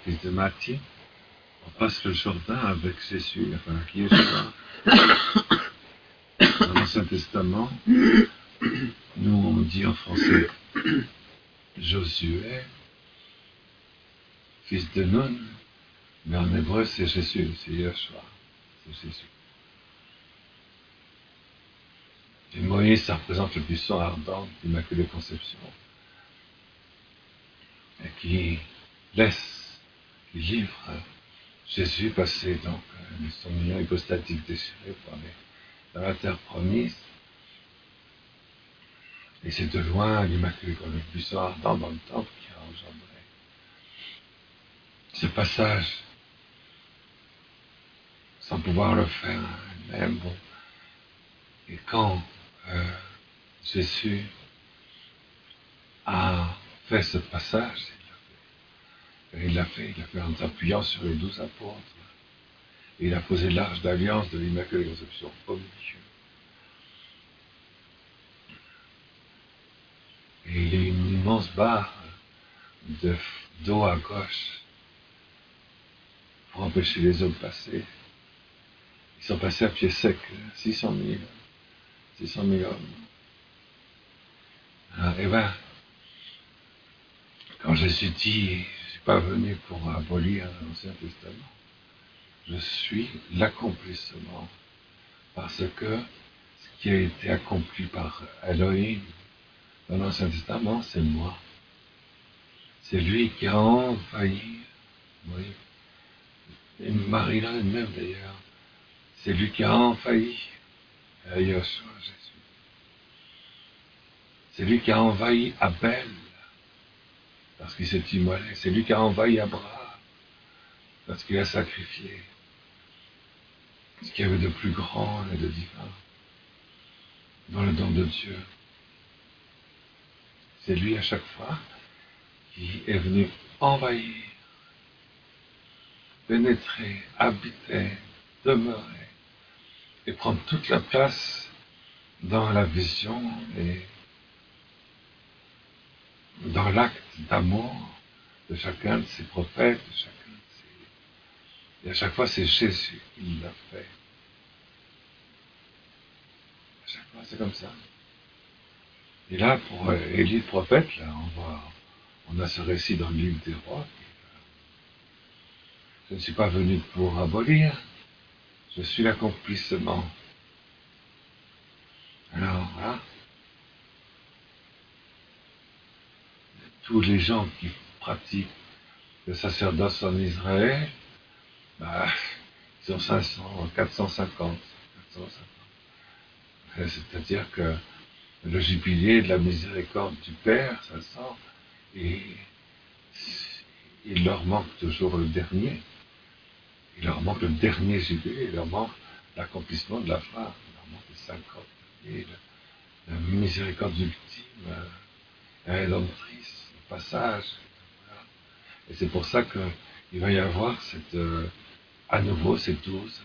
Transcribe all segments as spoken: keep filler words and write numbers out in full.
fils de Matthieu, on passe le Jourdain avec Jésus, enfin Yeshua. Dans l'Ancien Testament, nous on dit en français Josué, fils de Nun, mais en hébreu c'est Jésus, c'est Yeshua, c'est Jésus. Et Moïse, ça représente le buisson ardent d'Immaculée Conception, et qui laisse, qui livre Jésus passer donc de son union hypostatique déchirée pour aller dans la terre promise. Et c'est de loin l'Immaculée, le buisson ardent dans le temple qui a engendré ce passage, sans pouvoir le faire même. Bon. Et quand euh, Jésus a fait ce passage, il l'a fait, il l'a fait en s'appuyant sur les douze apôtres. Et il a posé l'arche d'alliance de l'Immaculée Conception au milieu. Et il y a une immense barre de, d'eau à gauche pour empêcher les eaux de passer. Ils sont passés à pied sec, six cent mille. six cent mille hommes. Alors, et bien, quand Jésus dit, je ne suis pas venu pour abolir l'Ancien Testament, je suis l'accomplissement, parce que ce qui a été accompli par Elohim dans l'Ancien Testament, c'est moi. C'est lui qui a envahi, oui, et Marie-là elle-même d'ailleurs, c'est lui qui a envahi euh, Yeshua, Jésus. C'est lui qui a envahi Abel, parce qu'il s'est immolé. C'est lui qui a envahi Abraham, parce qu'il a sacrifié ce qu'il y avait de plus grand et de divin dans le don de Dieu. C'est lui à chaque fois qui est venu envahir, pénétrer, habiter, demeurer et prendre toute la place dans la vision et dans l'acte d'amour de chacun de ses prophètes, de chacun de ses... Et à chaque fois, c'est Jésus qui l'a fait. À chaque fois, c'est comme ça. Et là, pour Élie le prophète, là, on voit, on a ce récit dans le livre des rois. Je ne suis pas venu pour abolir, je suis l'accomplissement. Alors, voilà. Tous les gens qui pratiquent le sacerdoce en Israël, bah, ils sont cinq cents, quatre cent cinquante. quatre cent cinquante. C'est-à-dire que le jubilé de la miséricorde du Père, cinq cents, et il leur manque toujours le dernier. Il leur manque le dernier jubilé, il leur manque l'accomplissement de la fin, il leur manque les cinquante derniers, la, la miséricorde ultime, la rédemptrice, le passage. Voilà. Et c'est pour ça qu'il va y avoir cette, euh, à nouveau ces douze,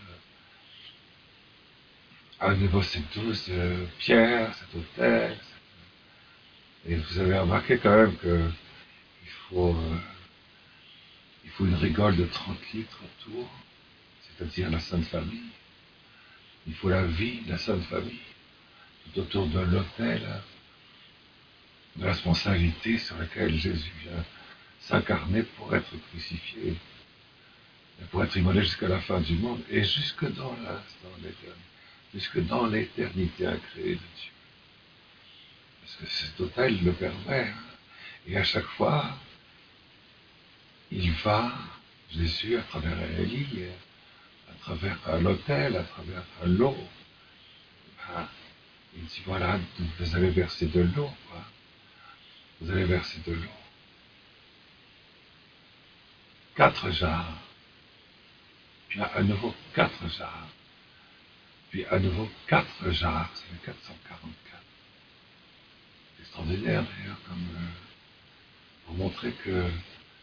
euh, à nouveau ces douze euh, pierres, cet autel. Et vous avez remarqué quand même qu'il faut, euh, il faut une rigole de trente litres autour, c'est-à-dire la Sainte Famille. Il faut la vie de la Sainte Famille, tout autour de l'autel, de la responsabilité sur laquelle Jésus vient s'incarner pour être crucifié, pour être immolé jusqu'à la fin du monde, et jusque dans l'instant l'éternité, jusque dans l'éternité incréée de Dieu. Parce que cet autel le permet, hein. Et à chaque fois, il va, Jésus, à travers Élie, à travers l'autel, à travers l'eau, ben, il dit, voilà, vous allez verser de l'eau, quoi. Vous allez verser de l'eau. Quatre jarres, puis à nouveau quatre jarres, puis à nouveau quatre jarres, ça fait quatre cent quarante-quatre. C'est extraordinaire d'ailleurs, comme euh, pour montrer que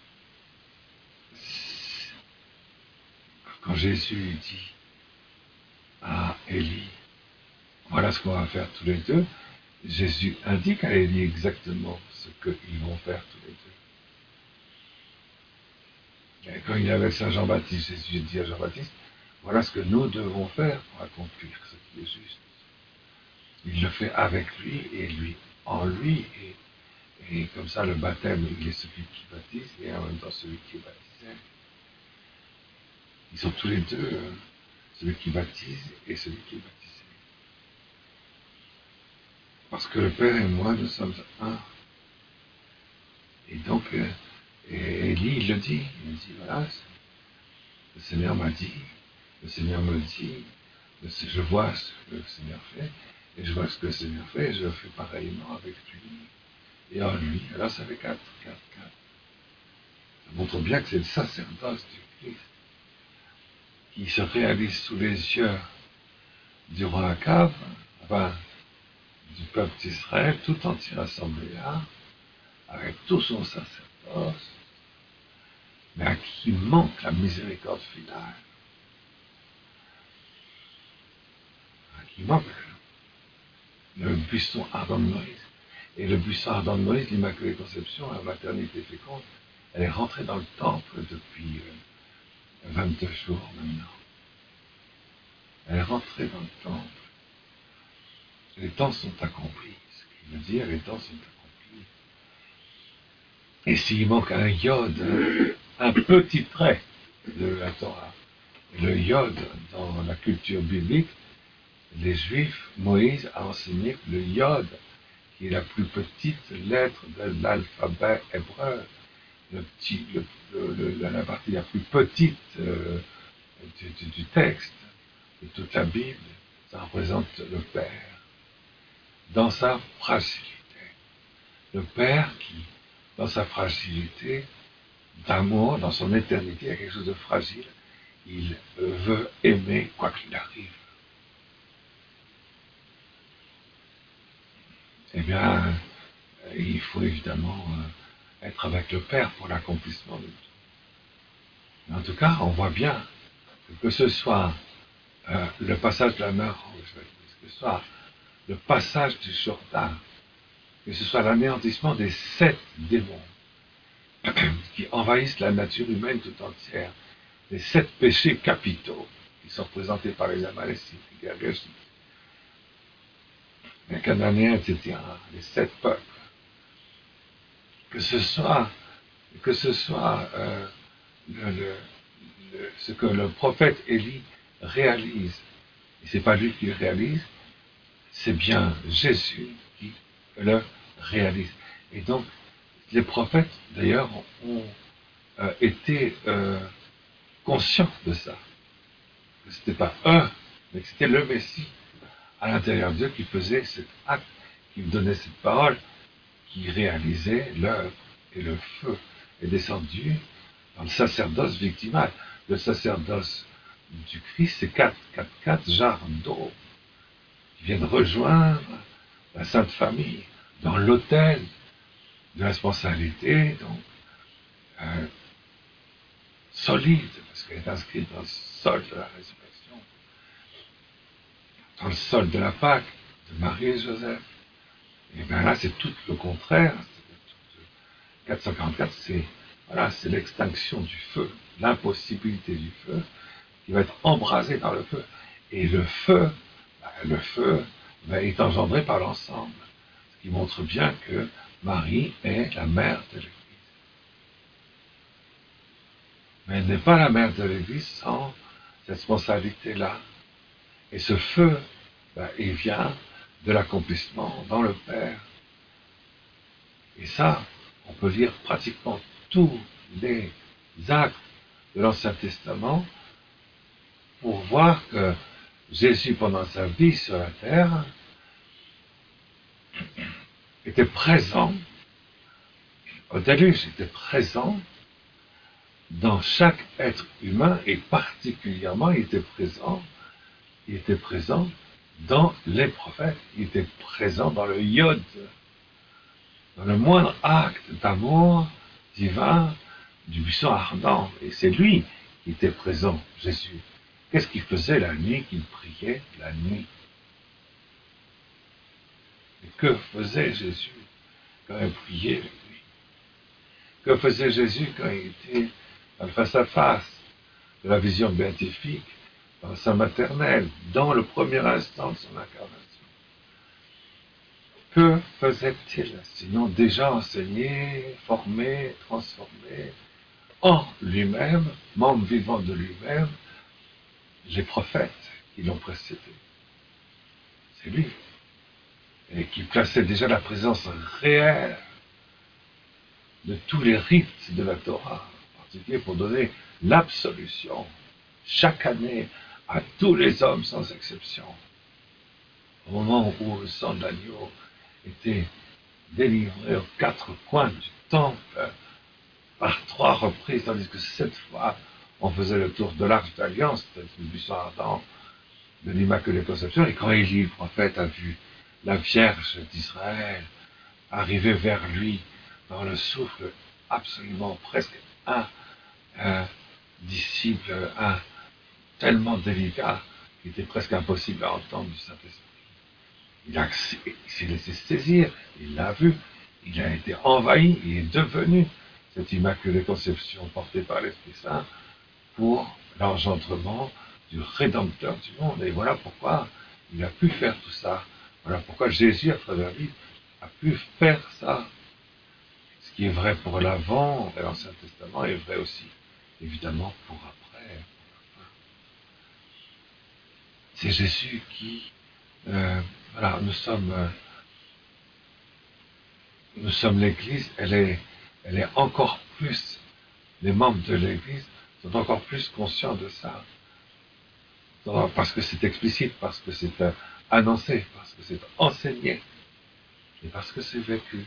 quand Jésus dit à Élie, voilà ce qu'on va faire tous les deux, Jésus indique à Élie exactement ce qu'ils vont faire tous les deux. Et quand il est avec Saint Jean-Baptiste, Jésus dit à Jean-Baptiste, voilà ce que nous devons faire pour accomplir ce qui est juste. Il le fait avec lui et lui en lui, et, et comme ça le baptême, il est celui qui baptise et en même temps celui qui est baptisé. Ils sont tous les deux, euh, celui qui baptise et celui qui est baptisé. Parce que le Père et moi, nous sommes un. Et donc, euh, et Élie, il le dit, il dit, voilà, le Seigneur m'a dit, le Seigneur me dit, je vois ce que le Seigneur fait, et je vois ce que le Seigneur fait, et je fais pareillement avec lui, et en lui. Alors ça fait quatre, quatre, quatre. Ça montre bien que c'est le sacerdoce du Christ qui se réalise sous les yeux du roi Akab, enfin, du peuple d'Israël, tout entier rassemblé là, avec tout son sacerdoce, mais à qui manque la miséricorde finale, à qui manque le buisson ardent de Moïse. Et le buisson ardent de Moïse, l'Immaculée Conception, la maternité féconde, elle est rentrée dans le temple depuis euh, vingt-deux jours maintenant. Elle est rentrée dans le temple. Les temps sont accomplis. Ce qui veut dire, les temps sont accomplis. Et s'il manque un iode, un petit trait de la Torah, le iode dans la culture biblique, les Juifs, Moïse a enseigné que le iode, qui est la plus petite lettre de l'alphabet hébreu, le petit, le, le, le, la partie la plus petite euh, du, du, du texte de toute la Bible, ça représente le Père, dans sa fragilité. Le Père qui, dans sa fragilité, d'amour, dans son éternité, il y a quelque chose de fragile, il veut aimer quoi qu'il arrive. Eh bien, il faut évidemment euh, être avec le Père pour l'accomplissement de tout. Mais en tout cas, on voit bien que, que ce soit euh, le passage de la mer Rouge, que ce soit le passage du Jourdain, que ce soit l'anéantissement des sept démons qui envahissent la nature humaine tout entière, les sept péchés capitaux qui sont représentés par les Amalécites, les Girgashites, les Cananéens, et cetera, les sept peuples, que ce soit, que ce soit euh, le, le, le, ce que le prophète Élie réalise, et c'est pas lui qui le réalise, c'est bien Jésus qui le réalise. Et donc, les prophètes, d'ailleurs, ont euh, été euh, conscients de ça. Que ce n'était pas eux, mais que c'était le Messie à l'intérieur d'eux qui faisait cet acte, qui donnait cette parole, qui réalisait l'œuvre. Et le feu est descendu dans le sacerdoce victimal. Le sacerdoce du Christ, c'est quatre, quatre, quatre jarres d'eau qui viennent rejoindre la Sainte Famille dans l'autel de la responsabilité, donc euh, solide, parce qu'elle est inscrite dans le sol de la résurrection, dans le sol de la Pâque, de Marie et Joseph. Et bien là, c'est tout le contraire. quatre cent quarante-quatre, c'est voilà, c'est l'extinction du feu, l'impossibilité du feu, qui va être embrasé par le feu. Et le feu, le feu ben, est engendré par l'ensemble, ce qui montre bien que Marie est la mère de l'Église. Mais elle n'est pas la mère de l'Église sans cette responsabilité-là. Et ce feu, ben, il vient de l'accomplissement dans le Père. Et ça, on peut lire pratiquement tous les actes de l'Ancien Testament pour voir que Jésus, pendant sa vie sur la terre, était présent, au déluge, était présent dans chaque être humain, et particulièrement, il était présent, il était présent dans les prophètes, il était présent dans le iode, dans le moindre acte d'amour divin du buisson ardent. Et c'est lui qui était présent, Jésus. Qu'est-ce qu'il faisait la nuit qu'il priait la nuit? Et que faisait Jésus quand il priait la nuit? Que faisait Jésus quand il était dans le face-à-face de la vision béatifique, dans sa maternelle, dans le premier instant de son incarnation. Que faisait-il sinon déjà enseigné, formé, transformé en lui-même, membre vivant de lui-même, les prophètes qui l'ont précédé? C'est lui. Et qui plaçait déjà la présence réelle de tous les rites de la Torah, en particulier pour donner l'absolution chaque année à tous les hommes sans exception. Au moment où le sang de l'agneau était délivré aux quatre coins du temple par trois reprises, tandis que cette fois on faisait le tour de l'Arche d'Alliance, le buisson ardent de l'Immaculée Conception, et quand Élie le prophète a vu la Vierge d'Israël arriver vers lui dans le souffle absolument presque un, un disciple, un tellement délicat qu'il était presque impossible à entendre du Saint-Esprit. Il, a, il s'est laissé saisir, il l'a vu, il a été envahi, il est devenu cette Immaculée Conception portée par l'Esprit Saint pour l'engendrement du Rédempteur du monde. Et voilà pourquoi il a pu faire tout ça. Voilà pourquoi Jésus, à travers lui, a pu faire ça. Ce qui est vrai pour l'avant et l'Ancien Testament est vrai aussi, évidemment, pour après. C'est Jésus qui... Euh, voilà, nous sommes... Euh, nous sommes l'Église, elle est, elle est encore plus... Les membres de l'Église sont encore plus conscients de ça. Parce que c'est explicite, parce que c'est euh, annoncé, parce que c'est enseigné, et parce que c'est vécu.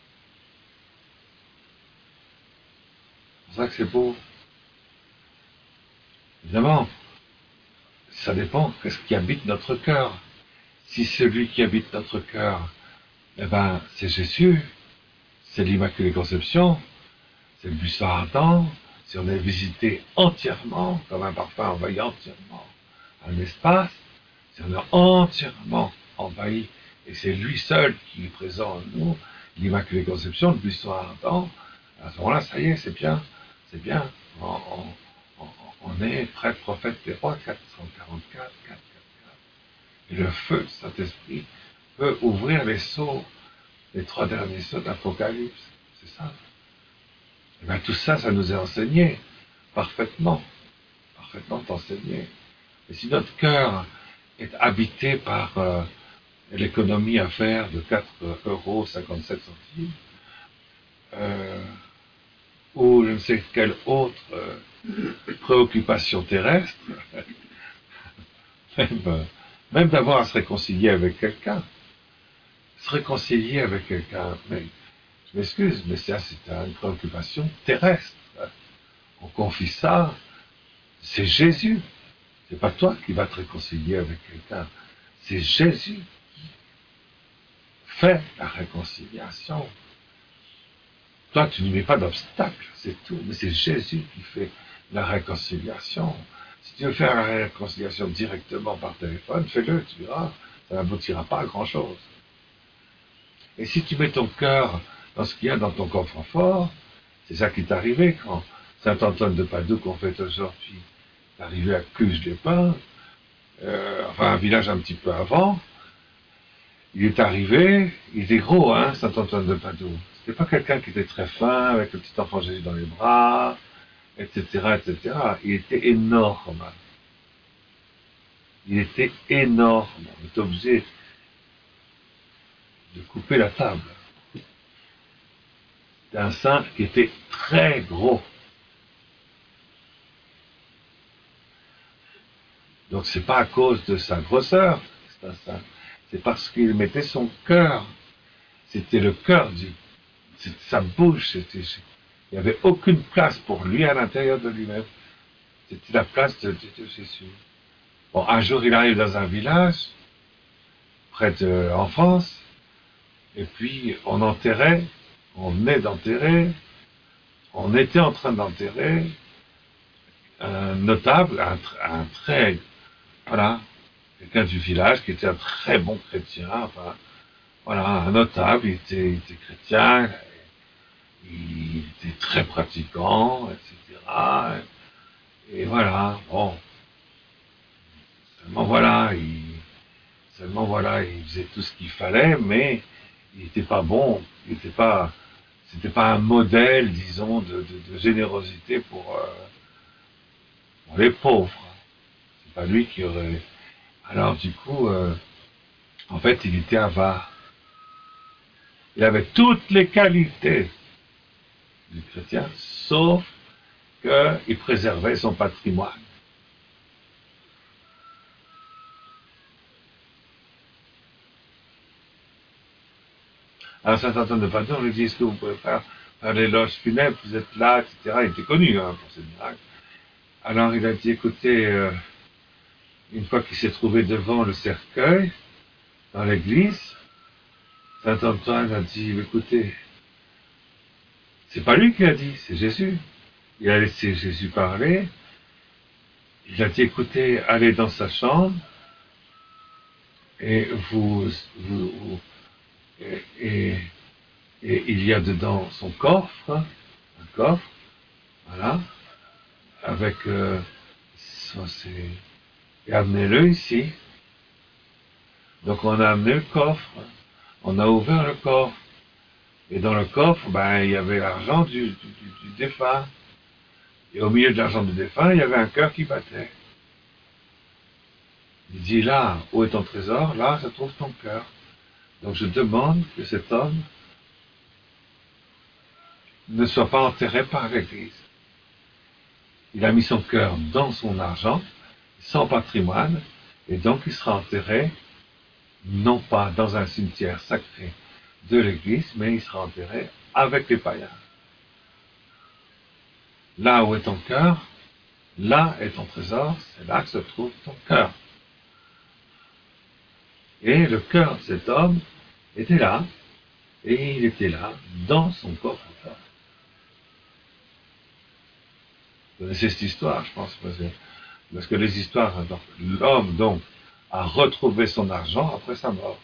C'est pour ça que c'est beau. Évidemment, ça dépend de ce qui habite notre cœur. Si celui qui habite notre cœur, eh ben, c'est Jésus, c'est l'Immaculée Conception, c'est le buisson ardent, si on est visité entièrement, comme un parfum envahit entièrement un espace, si on est entièrement envahi, et c'est lui seul qui est présent en nous, l'Immaculée Conception, le buisson ardent, à ce moment-là, ça y est, c'est bien, c'est bien, on, on, on est prêtre, prophète des rois, quatre cent quarante-quatre, quatre cent quarante-quatre, et le feu du Saint-Esprit peut ouvrir les sceaux, les trois derniers sceaux d'Apocalypse, c'est ça. Et bien tout ça, ça nous est enseigné, parfaitement, parfaitement enseigné. Et si notre cœur est habité par euh, l'économie à faire de quatre euros cinquante-sept centimes, euh, ou je ne sais quelle autre euh, préoccupation terrestre, même, euh, même d'avoir à se réconcilier avec quelqu'un, se réconcilier avec quelqu'un, mais je m'excuse, mais ça c'est une préoccupation terrestre. On confie ça, c'est Jésus. C'est pas toi qui vas te réconcilier avec quelqu'un, c'est Jésus qui fait la réconciliation. Toi, tu n'y mets pas d'obstacle, c'est tout, mais c'est Jésus qui fait la réconciliation. Si tu veux faire la réconciliation directement par téléphone, fais-le, tu verras, ça n'aboutira pas à grand-chose. Et si tu mets ton cœur dans ce qu'il y a dans ton coffre-fort, c'est ça qui est arrivé quand Saint-Antoine de Padoue qu'on fête aujourd'hui est arrivé à Cluj-les-Pins, euh, enfin un village un petit peu avant. Il est arrivé, il était gros, hein, Saint-Antoine de Padoue. C'était pas quelqu'un qui était très fin, avec le petit enfant Jésus dans les bras, et cetera, et cetera. Il était énorme. Il était énorme. On était obligé de couper la table. C'était un saint qui était très gros. Donc c'est pas à cause de sa grosseur, c'est un saint. C'est parce qu'il mettait son cœur. C'était le cœur du... C'était sa bouche. C'était, il n'y avait aucune place pour lui à l'intérieur de lui-même. C'était la place de, de, de Jésus. Bon, un jour, il arrive dans un village, près de, en France, et puis on enterrait, on venait d'enterrer, on était en train d'enterrer un notable, un, un très, voilà, quelqu'un du village qui était un très bon chrétien, enfin, voilà, un notable, il était, il était chrétien, il était très pratiquant, et cetera. faisait tout ce qu'il fallait, mais il n'était pas bon, il n'était pas, c'était pas un modèle, disons, de, de, de générosité pour, euh, pour les pauvres. C'est pas lui qui aurait. Alors du coup, euh, en fait, il était avare. Il avait toutes les qualités du chrétien, sauf qu'il préservait son patrimoine. Alors Saint Antoine de Padoue lui dit, est-ce que vous pouvez faire, faire l'éloge funèbre, vous êtes là, et cetera. Il était connu hein, pour ces miracles. Alors il a dit, écoutez, euh, une fois qu'il s'est trouvé devant le cercueil, dans l'église, Saint Antoine a dit, écoutez, c'est pas lui qui a dit, c'est Jésus. Il a laissé Jésus parler. Il a dit, écoutez, allez dans sa chambre et vous, vous, vous et, et, et il y a dedans son coffre, hein, un coffre, voilà, avec euh, ça c'est, et amenez-le ici. Donc on a amené le coffre, on a ouvert le coffre, et dans le coffre, ben il y avait l'argent du, du, du, du défunt, et au milieu de l'argent du défunt, il y avait un cœur qui battait. Il dit là, où est ton trésor? Là se trouve ton cœur. Donc je demande que cet homme ne soit pas enterré par l'Église. Il a mis son cœur dans son argent, son patrimoine, et donc il sera enterré non pas dans un cimetière sacré de l'Église, mais il sera enterré avec les païens. Là où est ton cœur, là est ton trésor, c'est là que se trouve ton cœur. Et le cœur de cet homme était là, et il était là, dans son coffre-fort. Vous connaissez cette histoire, je pense, parce que les histoires, l'homme, donc, a retrouvé son argent après sa mort.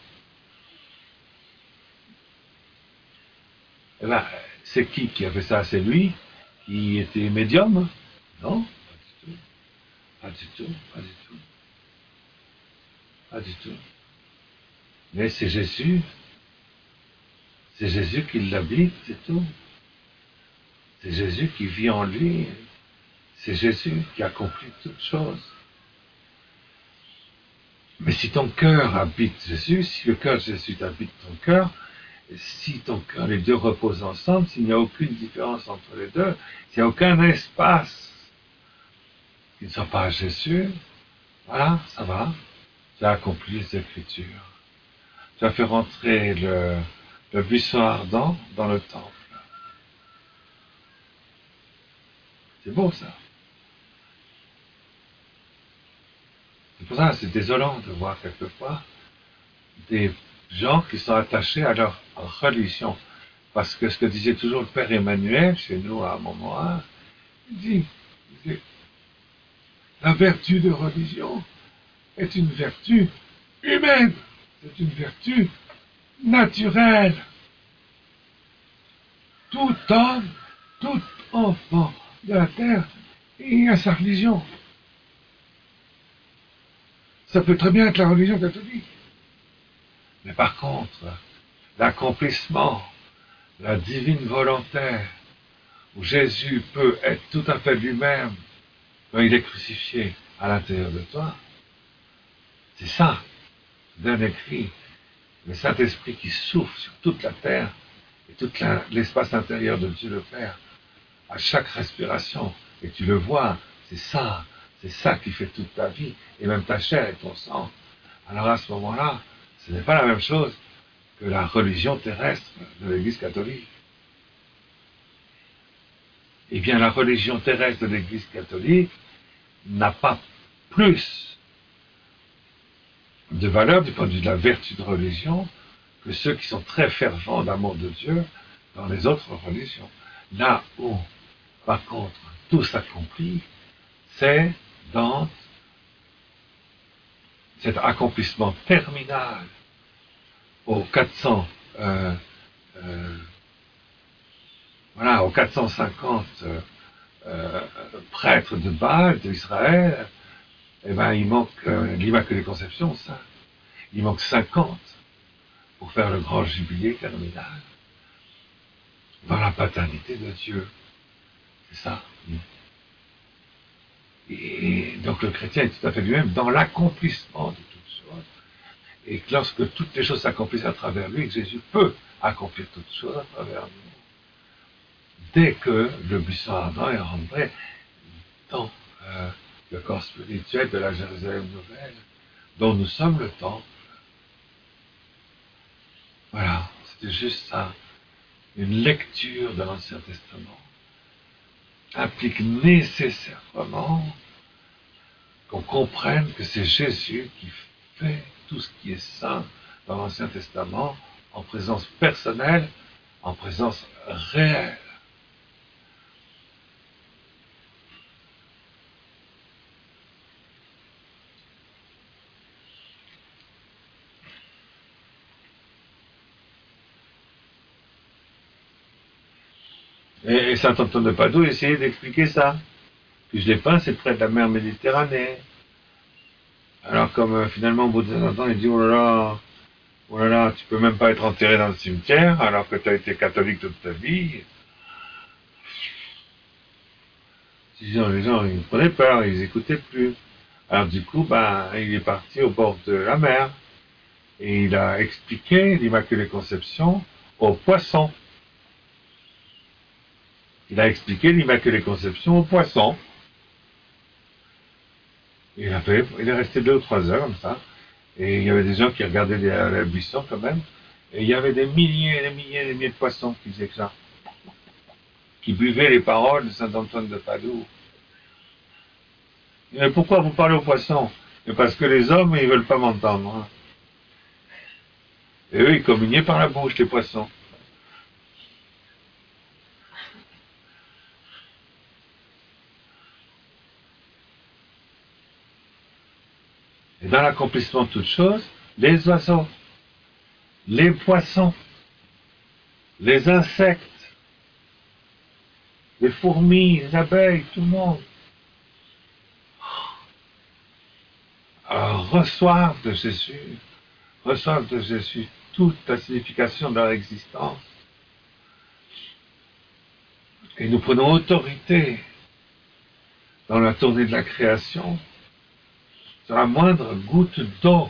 Eh bien, c'est qui qui a fait ça? C'est lui qui était médium? Non, pas du tout, pas du tout, pas du tout, pas du tout. Mais c'est Jésus, c'est Jésus qui l'habite, c'est tout. C'est Jésus qui vit en lui, c'est Jésus qui accomplit toutes choses. Mais si ton cœur habite Jésus, si le cœur de Jésus habite ton cœur, si ton cœur, les deux reposent ensemble, s'il n'y a aucune différence entre les deux, s'il n'y a aucun espace qui ne soit pas Jésus, voilà, ça va, tu as accompli les Écritures. Tu as fait rentrer le, le buisson ardent dans le temple. C'est beau ça. C'est pour ça que c'est désolant de voir quelquefois des gens qui sont attachés à leur religion. Parce que ce que disait toujours le Père Emmanuel, chez nous à Montmorin, il dit, il dit, la vertu de religion est une vertu humaine, c'est une vertu naturelle. Tout homme, tout enfant de la terre, il a sa religion. Ça peut très bien être la religion catholique. Mais par contre, l'accomplissement, la divine volonté, où Jésus peut être tout à fait lui-même quand il est crucifié à l'intérieur de toi, c'est ça, d'un écrit, le Saint-Esprit qui souffle sur toute la terre et tout l'espace intérieur de Dieu le Père, à chaque respiration, et tu le vois, c'est ça, c'est ça qui fait toute ta vie, et même ta chair et ton sang. Alors à ce moment-là, ce n'est pas la même chose que la religion terrestre de l'Église catholique. Eh bien, la religion terrestre de l'Église catholique n'a pas plus de valeur du point de vue de la vertu de religion que ceux qui sont très fervents d'amour de Dieu dans les autres religions. Là où, par contre, tout s'accomplit, c'est dans cet accomplissement terminal aux quatre cents euh, euh, voilà, aux quatre cent cinquante euh, euh, prêtres de Baal, d'Israël, eh ben, il manque euh, l'Immaculée Conception, ça. Il manque cinquante pour faire le grand jubilé terminal dans la paternité de Dieu. C'est ça. Et donc le chrétien est tout à fait lui-même dans l'accomplissement de toutes choses. Et que lorsque toutes les choses s'accomplissent à travers lui, que Jésus peut accomplir toutes choses à travers nous. Dès que le buisson ardent est rentré dans euh, le corps spirituel de la Jérusalem nouvelle, dont nous sommes le temple. Voilà, c'était juste ça. Une lecture de l'Ancien Testament implique nécessairement qu'on comprenne que c'est Jésus qui fait tout ce qui est saint dans l'Ancien Testament en présence personnelle, en présence réelle. Et, et saint Antoine de Padoue essayait d'expliquer ça. Puis je l'ai peint, c'est près de la mer Méditerranée. Alors comme euh, finalement au bout de temps, il dit oh là là, oh là là, tu peux même pas être enterré dans le cimetière alors que tu as été catholique toute ta vie. Disons, les gens ils prenaient peur, ils écoutaient plus. Alors du coup, ben, il est parti au bord de la mer et il a expliqué l'Immaculée Conception aux poissons. Il a expliqué l'Immaculée Conception aux poissons. Il, a fait, il est resté deux ou trois heures comme ça. Et il y avait des gens qui regardaient les, les buissons quand même. Et il y avait des milliers et des milliers et des milliers de poissons qui faisaient ça. Qui buvaient les paroles de saint Antoine de Padoue. Mais pourquoi vous parlez aux poissons? Mais parce que les hommes, ils veulent pas m'entendre. Hein. Et eux, ils communiaient par la bouche, les poissons. Et dans l'accomplissement de toutes choses, les oiseaux, les poissons, les insectes, les fourmis, les abeilles, tout le monde, alors, reçoivent de Jésus, reçoivent de Jésus toute la signification de leur existence. Et nous prenons autorité dans la tournée de la création sur la moindre goutte d'eau,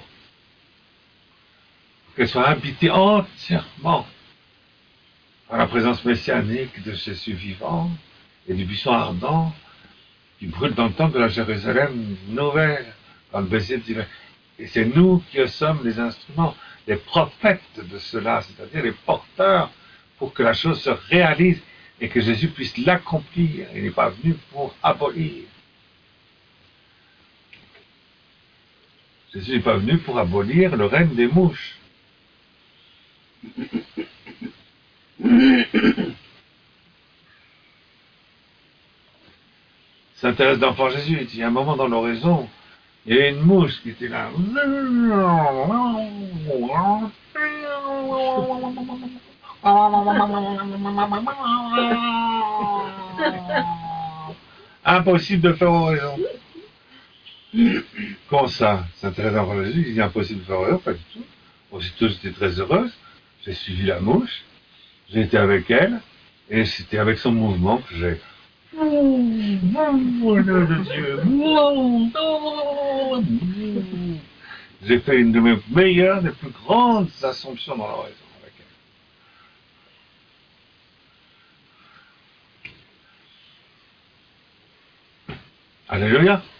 pour qu'elle soit habitée entièrement par la présence messianique de Jésus vivant et du buisson ardent qui brûle dans le temple de la Jérusalem nouvelle, dans le baiser divin. Et c'est nous qui sommes les instruments, les prophètes de cela, c'est-à-dire les porteurs pour que la chose se réalise et que Jésus puisse l'accomplir. Il n'est pas venu pour abolir. Jésus n'est pas venu pour abolir le règne des mouches. Saint Thérèse d'Enfant Jésus, il y a un moment dans l'oraison, il y avait une mouche qui était là. Impossible de faire oraison. Comment ça? Saint Thérèse d'Enfant Jésus, il dit impossible de faire oraison, pas du tout. Aussitôt j'étais très heureuse, j'ai suivi la mouche, j'ai été avec elle, et c'était avec son mouvement que j'ai j'ai fait une de mes meilleures, des plus grandes assomptions dans l'oraison avec elle. Alléluia.